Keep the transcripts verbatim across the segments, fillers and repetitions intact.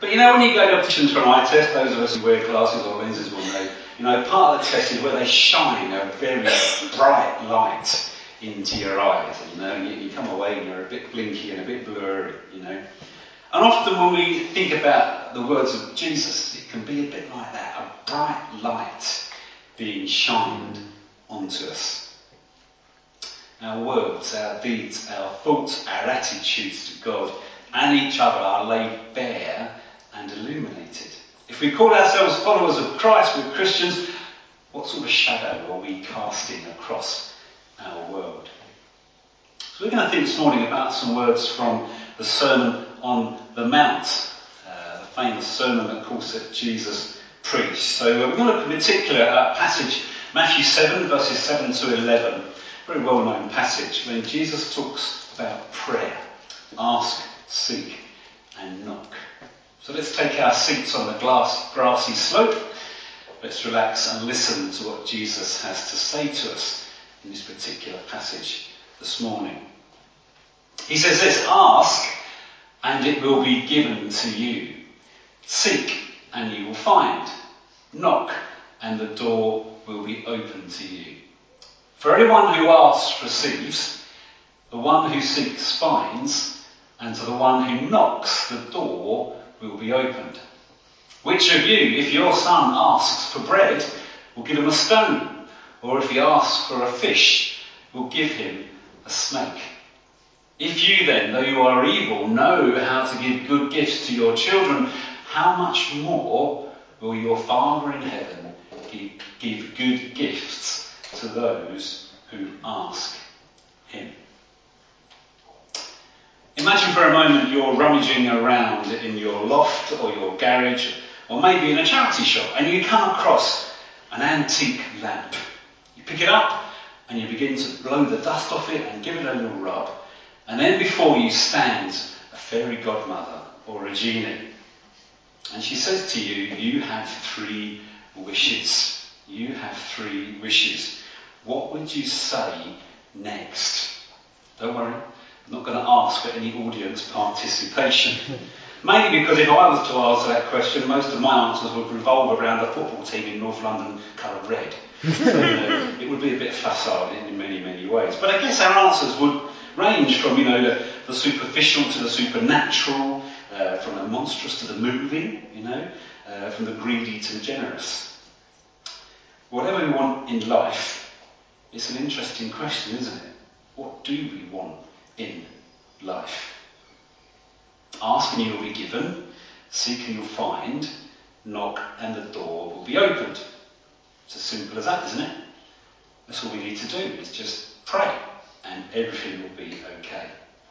But you know, when you go to opticians for an eye test, those of us who wear glasses or lenses will know, you know, part of the test is where they shine a very bright light into your eyes. And, you know, you, you come away and you're a bit blinky and a bit blurry, you know. And often when we think about the words of Jesus, it can be a bit like that, a bright light being shined onto us. Our words, our deeds, our thoughts, our attitudes to God and each other are laid bare and illuminated. If we call ourselves followers of Christ, we're Christians, what sort of shadow are we casting across our world? So we're going to think this morning about some words from the Sermon on the Mount, uh, the famous sermon, of course, that Jesus preached. So we're going to look in particular at a passage, Matthew seven, verses seven to eleven, very well-known passage, when Jesus talks about prayer. Ask, seek, and knock. So let's take our seats on the glass, grassy slope. Let's relax and listen to what Jesus has to say to us in this particular passage this morning. He says this: ask, and it will be given to you. Seek, and you will find. Knock, and the door will be open to you. For anyone who asks receives, the one who seeks finds, and to the one who knocks the door will be opened. Which of you, if your son asks for bread, will give him a stone? Or if he asks for a fish, will give him a snake? If you then, though you are evil, know how to give good gifts to your children, how much more will your Father in heaven give, give good gifts to those who ask him? Imagine for a moment you're rummaging around in your loft or your garage, or maybe in a charity shop, and you come across an antique lamp. You pick it up and you begin to blow the dust off it and give it a little rub, and then before you stands a fairy godmother or a genie, and she says to you, you have three wishes. You have three wishes. What would you say next? Don't worry, I'm not going to ask for any audience participation. Mainly because if I was to answer that question, most of my answers would revolve around a football team in North London coloured red. So, you know, it would be a bit facile in, in many, many ways. But I guess our answers would range from, you know, the, the superficial to the supernatural, uh, from the monstrous to the moving, you know, uh, from the greedy to the generous. Whatever we want in life, it's an interesting question, isn't it? What do we want in life? Ask and you will be given, seek and you'll find, knock and the door will be opened. It's as simple as that, isn't it? That's all we need to do, is just pray and everything will be okay.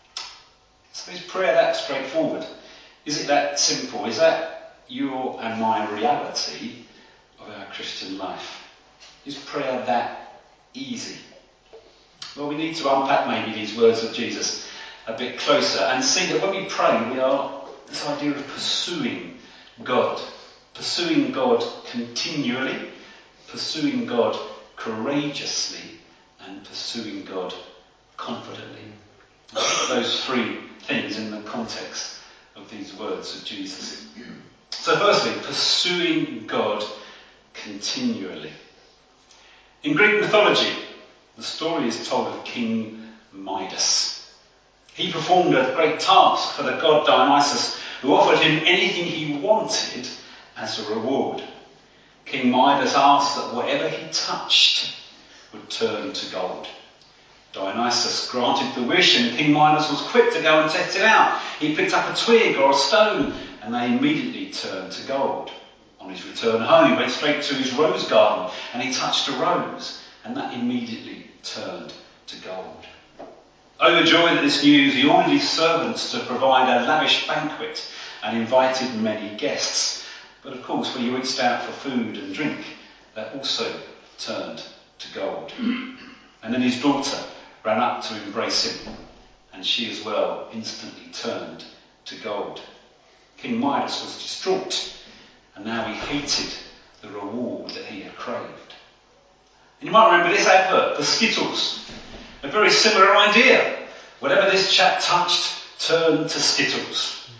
So is prayer that straightforward? Is it that simple? Is that your and my reality of our Christian life? Is prayer that easy? Well, we need to unpack maybe these words of Jesus a bit closer and see that when we pray, we are this idea of pursuing God, pursuing God continually, pursuing God courageously, and pursuing God confidently. Those three things in the context of these words of Jesus. So firstly, pursuing God continually. In Greek mythology, the story is told of King Midas. He performed a great task for the god Dionysus, who offered him anything he wanted as a reward. King Midas asked that whatever he touched would turn to gold. Dionysus granted the wish, and King Midas was quick to go and test it out. He picked up a twig or a stone, and they immediately turned to gold. On his return home, he went straight to his rose garden, and he touched a rose, and that immediately turned to gold. Overjoyed at this news, he ordered his servants to provide a lavish banquet and invited many guests. But of course, when he reached out for food and drink, that also turned to gold. And then his daughter ran up to embrace him, and she as well instantly turned to gold. King Midas was distraught, and now he hated the reward that he had craved. And you might remember this advert for Skittles. A very similar idea. Whatever this chap touched turned to Skittles. And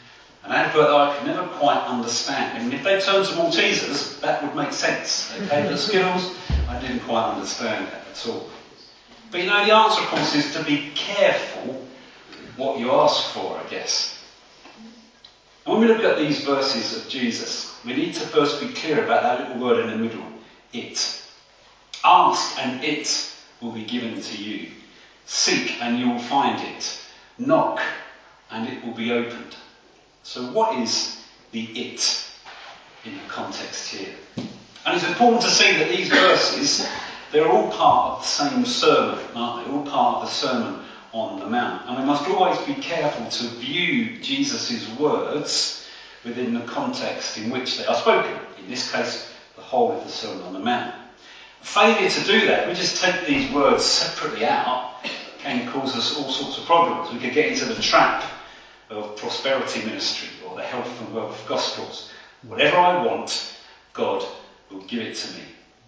An advert that I could never quite understand. I mean, if they turned to Maltesers, that would make sense. Okay, but Skittles, I didn't quite understand that at all. But you know, the answer, of course, is to be careful what you ask for, I guess. And when we look at these verses of Jesus, we need to first be clear about that little word in the middle, it. Ask and it will be given to you. Seek and you will find it. Knock and it will be opened. So what is the it in the context here? And it's important to see that these verses, they're all part of the same sermon, aren't they? All part of the Sermon on the Mount. And we must always be careful to view Jesus' words within the context in which they are spoken. In this case, the whole of the Sermon on the Mount. Failure to do that, we just take these words separately out, can cause us all sorts of problems. We could get into the trap of prosperity ministry or the health and wealth gospels. Whatever I want, God will give it to me.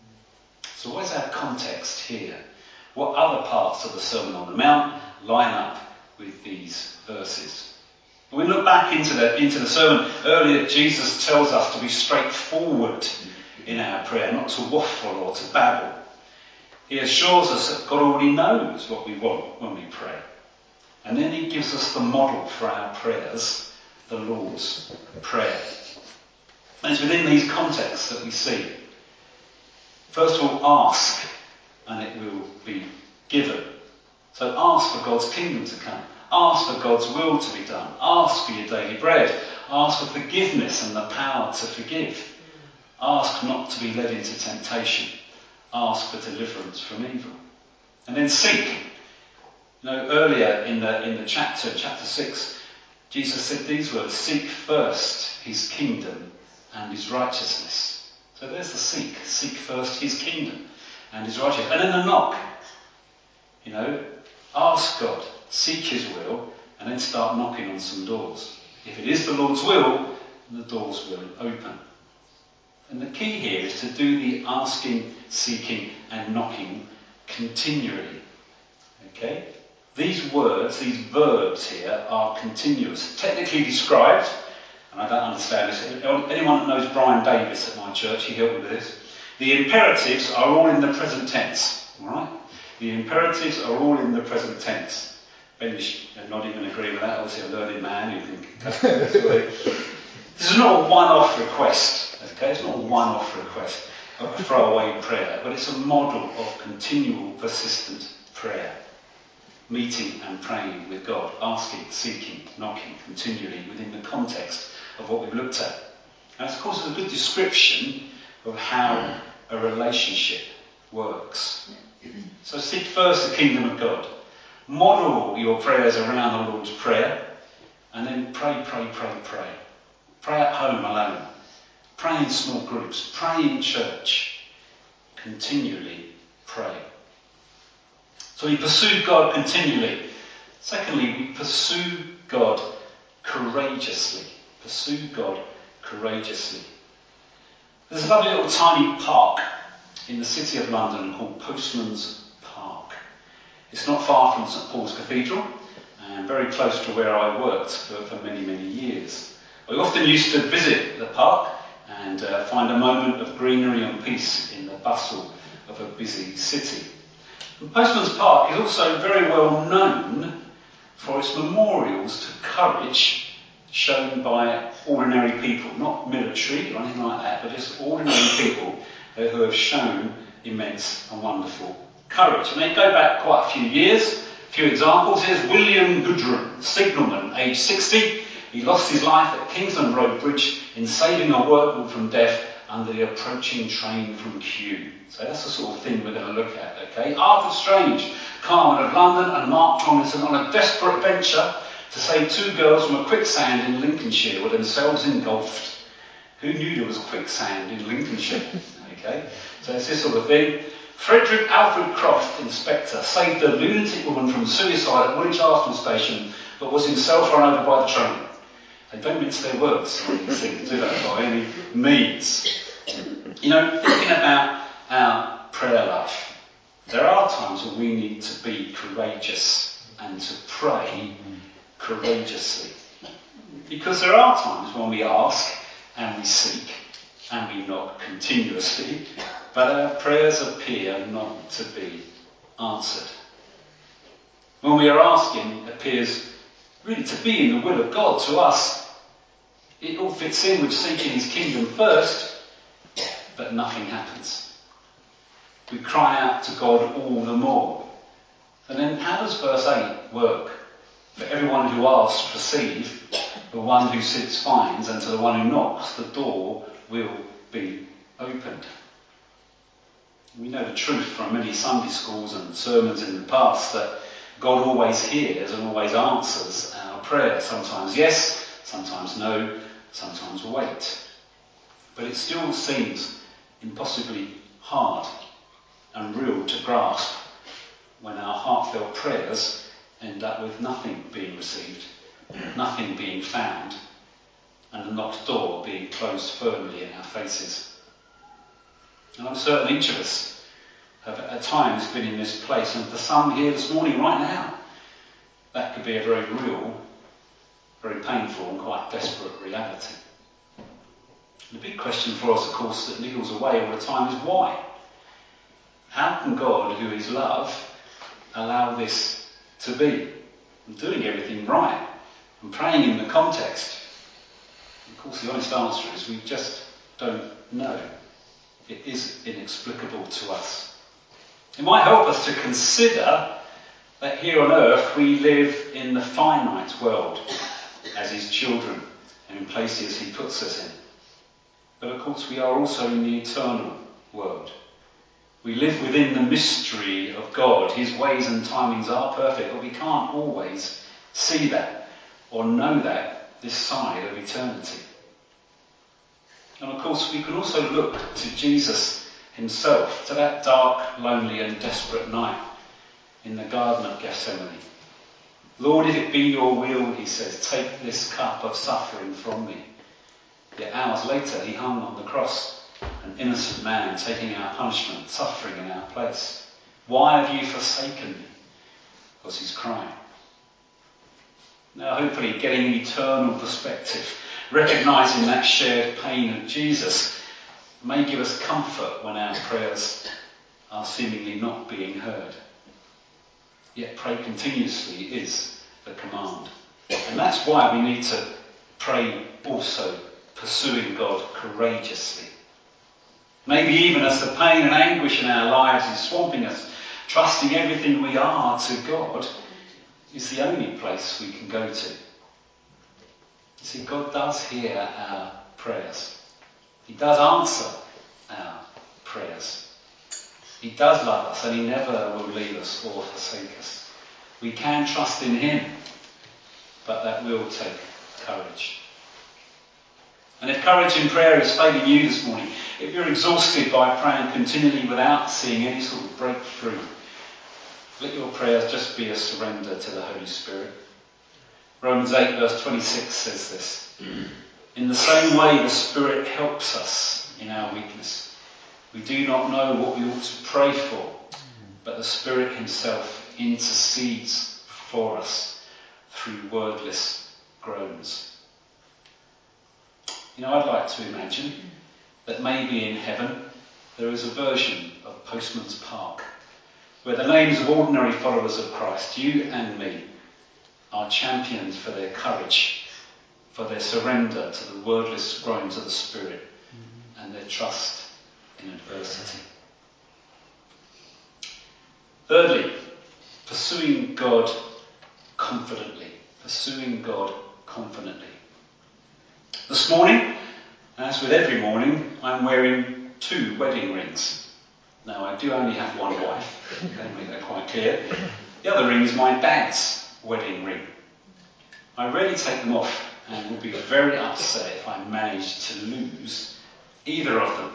So what is our context here? What other parts of the Sermon on the Mount line up with these verses? When we look back into the, into the sermon, earlier Jesus tells us to be straightforward in our prayer, not to waffle or to babble. He assures us that God already knows what we want when we pray. And then he gives us the model for our prayers, the Lord's Prayer. And it's within these contexts that we see. First of all, ask and it will be given. So ask for God's kingdom to come. Ask for God's will to be done. Ask for your daily bread. Ask for forgiveness and the power to forgive. Ask not to be led into temptation. Ask for deliverance from evil. And then seek. You know, earlier in the in the chapter, chapter six, Jesus said these words, seek first his kingdom and his righteousness. So there's the seek. Seek first his kingdom and his righteousness. And then the knock. You know, ask God, seek his will, and then start knocking on some doors. If it is the Lord's will, the doors will open. And the key here is to do the asking, seeking and knocking continually. Okay? These words, these verbs here are continuous. Technically described, and I don't understand this. Anyone that knows Brian Davis at my church, he helped me with this. The imperatives are all in the present tense. Alright? The imperatives are all in the present tense. Ben is not even agreeing with that. Obviously a learned man who can cut this away. This is not a one-off request. Okay, it's not a one-off request of a throwaway prayer, but it's a model of continual, persistent prayer. Meeting and praying with God, asking, seeking, knocking continually within the context of what we've looked at. And of course, it's a good description of how a relationship works. So seek first the kingdom of God. Model your prayers around the Lord's Prayer, and then pray, pray, pray, pray. Pray at home alone. Pray in small groups. Pray in church. Continually pray. So we pursue God continually. Secondly, we pursue God courageously. Pursue God courageously. There's a lovely little tiny park in the city of London called Postman's Park. It's not far from St Paul's Cathedral and very close to where I worked for, for many, many years. I often used to visit the park and uh, find a moment of greenery and peace in the bustle of a busy city. And Postman's Park is also very well known for its memorials to courage shown by ordinary people, not military or anything like that, but just ordinary people uh, who have shown immense and wonderful courage. And they go back quite a few years. A few examples. Here's William Goodrum, signalman, aged sixty. He lost his life at Kingsland Road Bridge in saving a workman from death under the approaching train from Kew. So that's the sort of thing we're going to look at, okay? Arthur Strange, Carman of London, and Mark Tomlinson on a desperate venture to save two girls from a quicksand in Lincolnshire with themselves engulfed. Who knew there was quicksand in Lincolnshire? Okay, so it's this sort of thing. Frederick Alfred Croft, Inspector, saved a lunatic woman from suicide at Woolwich Arsenal Station, but was himself run over by the train. They don't mince their words on these things, do they, by any means? You know, thinking about our prayer life, there are times when we need to be courageous and to pray courageously. Because there are times when we ask and we seek and we knock continuously, but our prayers appear not to be answered. When we are asking, it appears really to be in the will of God. To us, it all fits in with seeking his kingdom first, but nothing happens. We cry out to God all the more. And then how does verse eight work? For everyone who asks, receive. The one who seeks finds, and to the one who knocks, the door will be opened. We know the truth from many Sunday schools and sermons in the past that God always hears and always answers our prayers. Sometimes yes, sometimes no, sometimes wait. But it still seems impossibly hard and real to grasp when our heartfelt prayers end up with nothing being received, nothing being found, and the knocked door being closed firmly in our faces. And I'm certain each of us have at times been in this place, and for some here this morning, right now, that could be a very real, very painful and quite desperate reality. The big question for us, of course, that niggles away all the time is why? How can God, who is love, allow this to be? I'm doing everything right. I'm praying in the context. Of course, the honest answer is we just don't know. It is inexplicable to us. It might help us to consider that here on earth we live in the finite world as his children and in places he puts us in. But of course we are also in the eternal world. We live within the mystery of God. His ways and timings are perfect, but we can't always see that or know that this side of eternity. And of course we can also look to Jesus himself, to that dark, lonely and desperate night in the Garden of Gethsemane. Lord, if it be your will, he says, take this cup of suffering from me. Yet hours later he hung on the cross, an innocent man taking our punishment, suffering in our place. Why have you forsaken me? Because he's crying. Now hopefully getting an eternal perspective, recognising that shared pain of Jesus, may give us comfort when our prayers are seemingly not being heard. Yet pray continuously is the command. And that's why we need to pray also, pursuing God courageously. Maybe even as the pain and anguish in our lives is swamping us, trusting everything we are to God is the only place we can go to. You see, God does hear our prayers. He does answer our prayers. He does love us and he never will leave us or forsake us. We can trust in him, but that will take courage. And if courage in prayer is failing you this morning, if you're exhausted by praying continually without seeing any sort of breakthrough, let your prayers just be a surrender to the Holy Spirit. Romans eight verse twenty-six says this. In the same way the Spirit helps us in our weakness. We do not know what we ought to pray for, but the Spirit himself intercedes for us through wordless groans. You know, I'd like to imagine that maybe in heaven there is a version of Postman's Park where the names of ordinary followers of Christ, you and me, are championed for their courage, for their surrender to the wordless groans of the Spirit, mm-hmm. and their trust in adversity. Thirdly, pursuing God confidently. Pursuing God confidently. This morning, as with every morning, I'm wearing two wedding rings. Now, I do only have one wife, okay, make that quite clear. The other ring is my dad's wedding ring. I rarely take them off and would be very upset if I managed to lose either of them.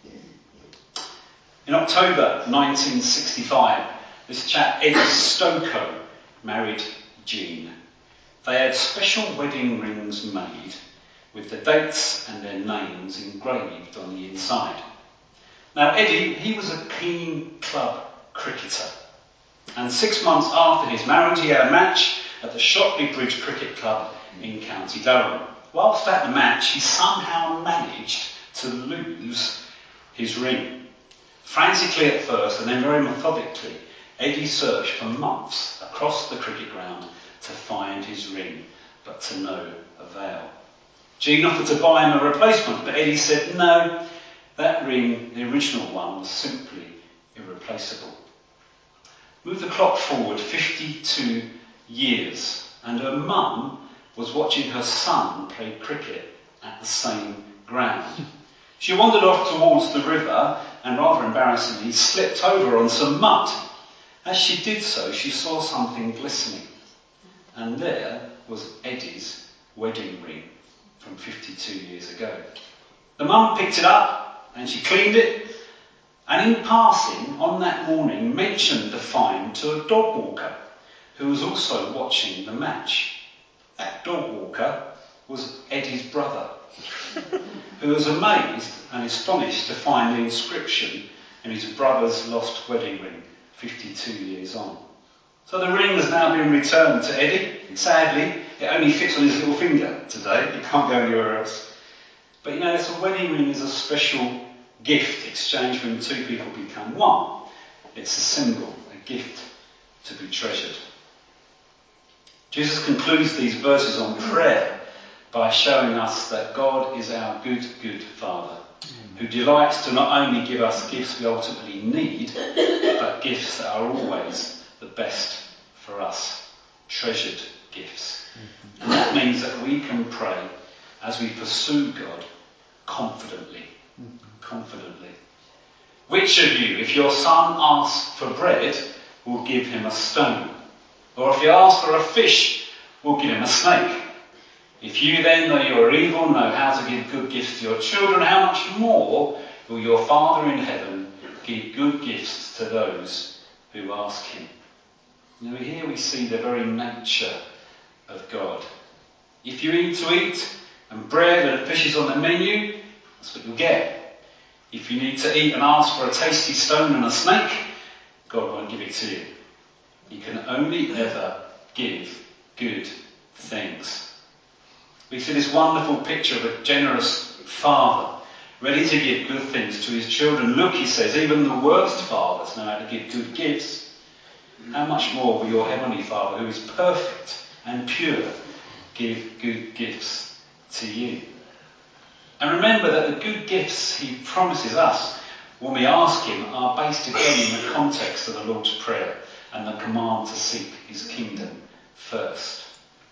In October nineteen sixty-five, this chap Ed Stokoe married Jean. They had special wedding rings made with the dates and their names engraved on the inside. Now Eddie, he was a keen club cricketer, and six months after his marriage he had a match at the Shotley Bridge Cricket Club in County Durham. Whilst at the match, he somehow managed to lose his ring. Frantically at first, and then very methodically, Eddie searched for months across the cricket ground to find his ring, but to no avail. Jean offered to buy him a replacement, but Eddie said no, that ring, the original one, was simply irreplaceable. Move the clock forward fifty-two years, and her mum was watching her son play cricket at the same ground. She wandered off towards the river and, rather embarrassingly, slipped over on some mud. As she did so, she saw something glistening, and there was Eddie's wedding ring from fifty-two years ago. The mum picked it up and she cleaned it, and in passing on that morning mentioned the find to a dog walker who was also watching the match. That dog walker was Eddie's brother, who was amazed and astonished to find the inscription in his brother's lost wedding ring fifty-two years on. So the ring has now been returned to Eddie. Sadly, it only fits on his little finger today. It can't go anywhere else. But you know, this wedding ring is a special gift exchanged when two people become one. It's a symbol, a gift to be treasured. Jesus concludes these verses on prayer by showing us that God is our good, good Father, who delights to not only give us gifts we ultimately need, but gifts that are always the best for us, treasured gifts. And that means that we can pray as we pursue God confidently. Confidently. Which of you, if your son asks for bread, will give him a stone? Or if he asks for a fish, will give him a snake? If you then, though you are evil, know how to give good gifts to your children, how much more will your Father in heaven give good gifts to those who ask him? Now here we see the very nature of God. If you eat to eat, and bread and fish is on the menu, that's what you'll get. If you need to eat and ask for a tasty stone and a snake, God won't give it to you. He can only ever give good things. We see this wonderful picture of a generous father, ready to give good things to his children. Look, he says, even the worst fathers know how to give good gifts. How much more will your heavenly Father, who is perfect and pure, give good gifts to you? And remember that the good gifts he promises us when we ask him are based again in the context of the Lord's Prayer and the command to seek his kingdom first.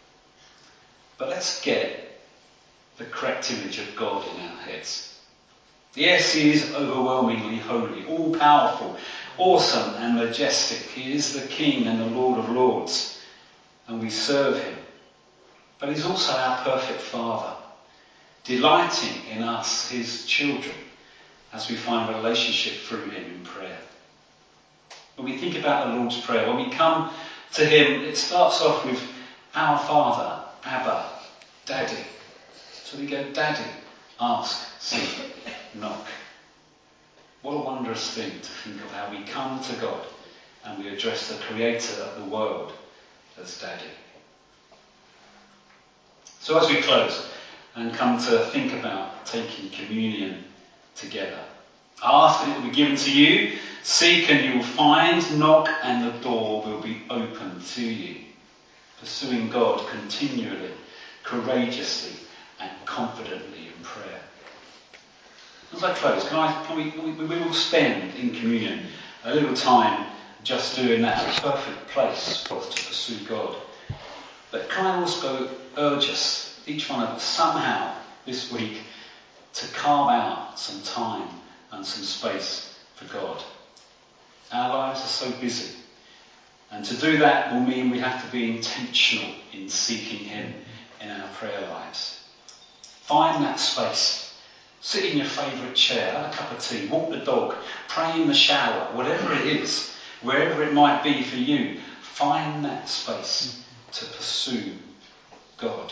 But let's get the correct image of God in our heads. Yes, he is overwhelmingly holy, all-powerful, awesome and majestic. He is the King and the Lord of Lords, and we serve him. But he's also our perfect Father, delighting in us, his children, as we find relationship through him in prayer. When we think about the Lord's Prayer, when we come to him, it starts off with our Father, Abba, Daddy. So we go, Daddy, ask, seek, knock. What a wondrous thing to think of how we come to God and we address the creator of the world as Daddy. So as we close and come to think about taking communion together, ask and it will be given to you, seek and you will find, knock and the door will be opened to you. Pursuing God continually, courageously and confidently in prayer. As I close, can I, can we, we, we will spend in communion a little time just doing that, a perfect place for us to pursue God. But can I also urge us, each one of us, somehow this week to carve out some time and some space for God. Our lives are so busy. And to do that will mean we have to be intentional in seeking him in our prayer lives. Find that space. Sit in your favourite chair, have a cup of tea, walk the dog, pray in the shower, whatever it is, wherever it might be for you, find that space to pursue God.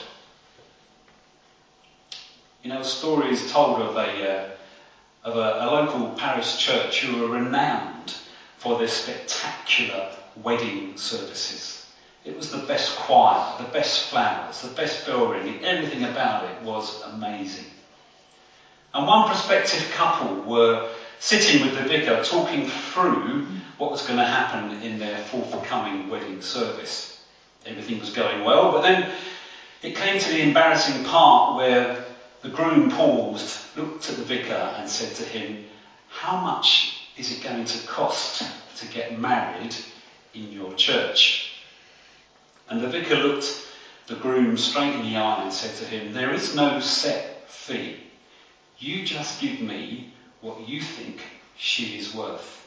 You know, a story is told of a, uh, of a, a local parish church who were renowned for their spectacular wedding services. It was the best choir, the best flowers, the best bell ringing. Everything about it was amazing. And one prospective couple were sitting with the vicar talking through what was going to happen in their forthcoming wedding service. Everything was going well, but then it came to the embarrassing part where the groom paused, looked at the vicar and said to him, "How much is it going to cost to get married in your church?" And the vicar looked the groom straight in the eye and said to him, "There is no set fee. You just give me what you think she is worth.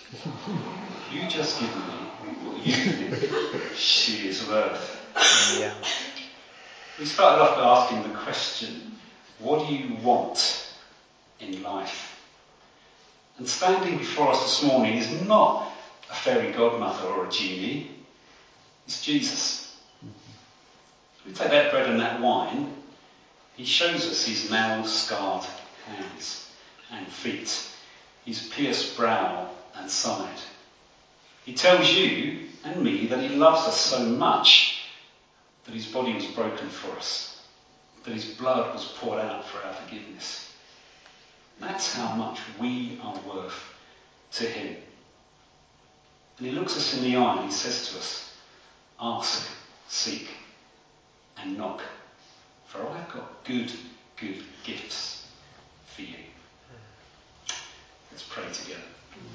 You just give me what you think she is worth." Yeah. We started off by asking the question, what do you want in life? And standing before us this morning is not a fairy godmother or a genie, it's Jesus. We take that bread and that wine, he shows us his nail-scarred hands and feet, his pierced brow and side. He tells you and me that he loves us so much that his body was broken for us, that his blood was poured out for our forgiveness. That's how much we are worth to him. And he looks us in the eye and he says to us, "Ask, seek, and knock, for I've got good, good gifts for you." Let's pray together.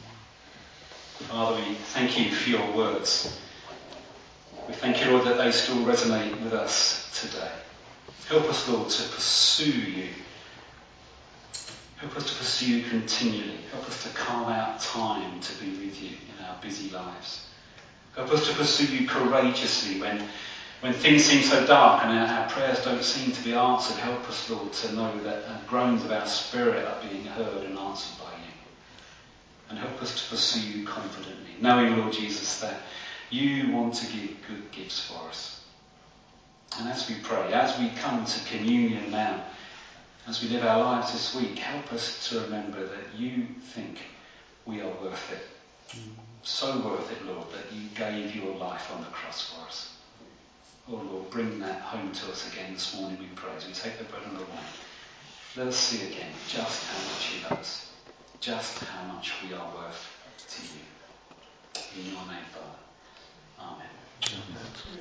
Father, we thank you for your words. We thank you, Lord, that they still resonate with us today. Help us, Lord, to pursue you. Help us to pursue you continually. Help us to carve out time to be with you in our busy lives. Help us to pursue you courageously when, when things seem so dark and our, our prayers don't seem to be answered. Help us, Lord, to know that uh, groans of our spirit are being heard and answered by you. And help us to pursue you confidently, knowing, Lord Jesus, that you want to give good gifts for us. And as we pray, as we come to communion now, as we live our lives this week, help us to remember that you think we are worth it. Mm. So worth it, Lord, that you gave your life on the cross for us. Oh, Lord, bring that home to us again this morning, we pray, as we take the bread and the wine. Let us see again just how much you love us, just how much we are worth to you. In your name, Father. Amen. Amen.